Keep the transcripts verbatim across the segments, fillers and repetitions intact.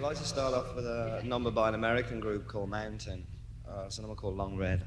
like to start off with a number by an American group called Mountain. Uh, it's a number called Long Red.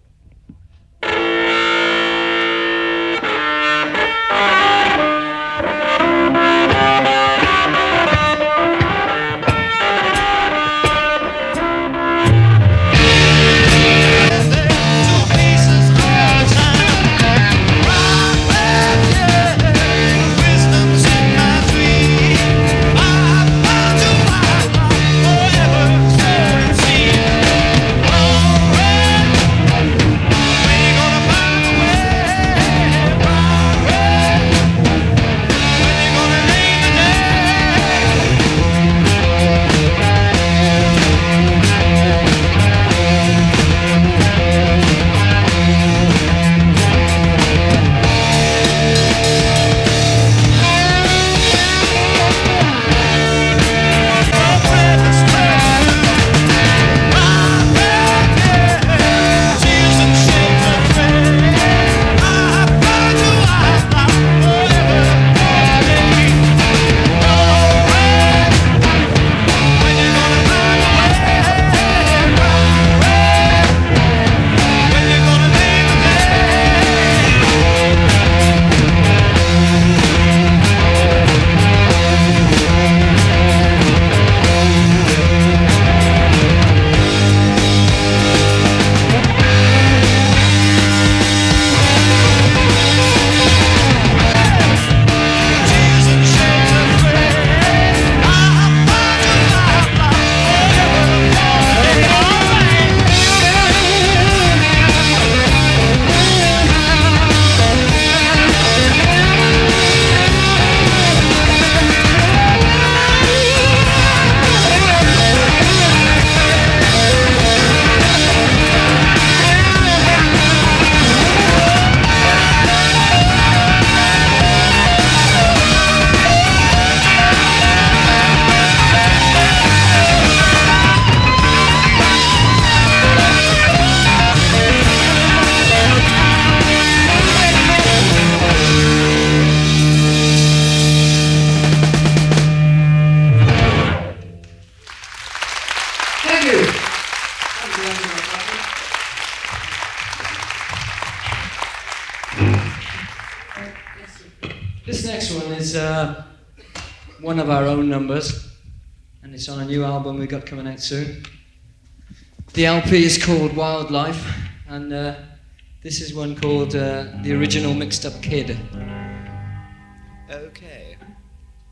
This next one is uh, one of our own numbers, and it's on a new album we got coming out soon. The L P is called Wildlife, and uh, this is one called uh, The Original Mixed Up Kid. Okay.